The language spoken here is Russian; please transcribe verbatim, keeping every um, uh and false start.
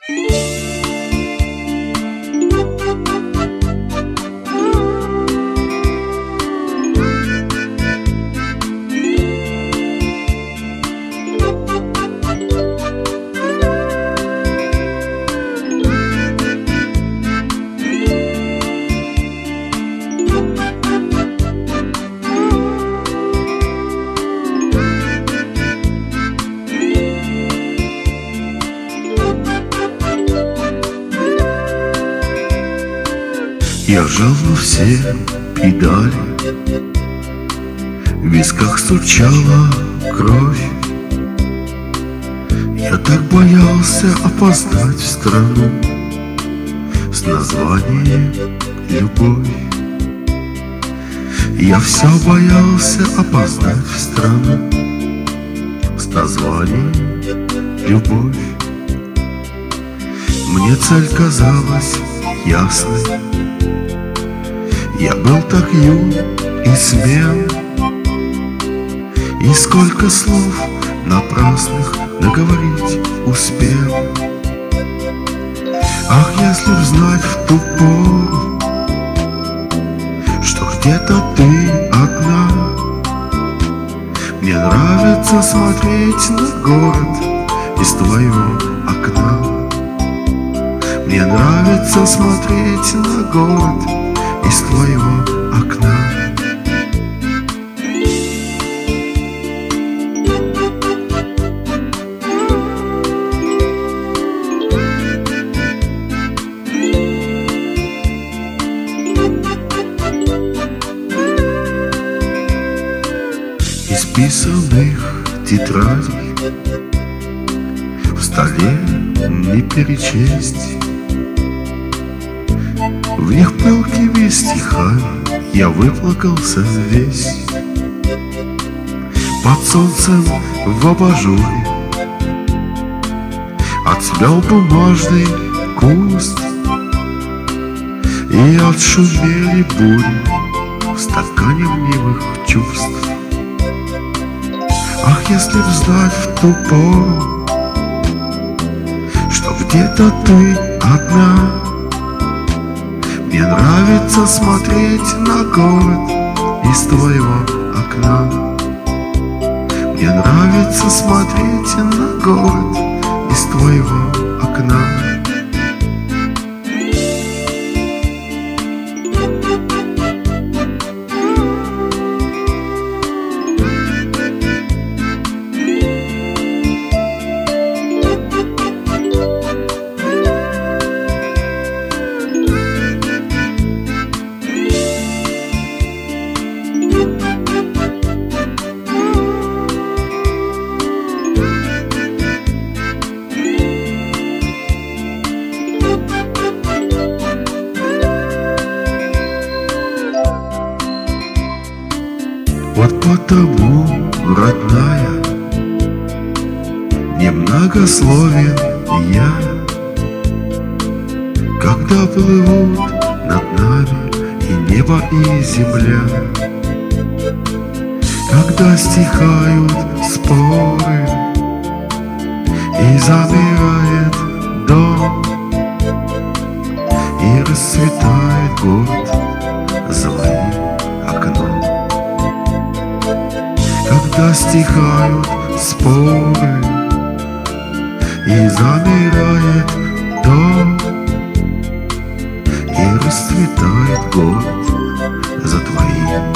Я жал во все педали, в висках стучала кровь. Я так боялся опоздать в страну с названием «Любовь». Я все боялся опоздать в страну с названием «Любовь». Мне цель казалась ясной. Я был так юн и смел, и сколько слов напрасных наговорить успел. Ах, если б знать в ту пору, что где-то ты одна. Мне нравится смотреть на город из твоего окна. Мне нравится смотреть на город из твоего окна. Исписанных тетрадей в столе не перечесть. В них пылкими стихами я выплакался весь. Под солнцем в абажуре отцвел бумажный куст, и отшумели бури в стакане мнимых чувств. Ах, если б знать в ту пору, что где-то ты одна. Мне нравится смотреть на город из твоего окна. Мне нравится смотреть на город из твоего окна. Вот потому, родная, немногословен я, когда плывут над нами и небо, и земля, когда стихают споры и замирает дом, и расцветает город за моим окном. Когда стихают споры и замирает дом, и расцветает город за твоим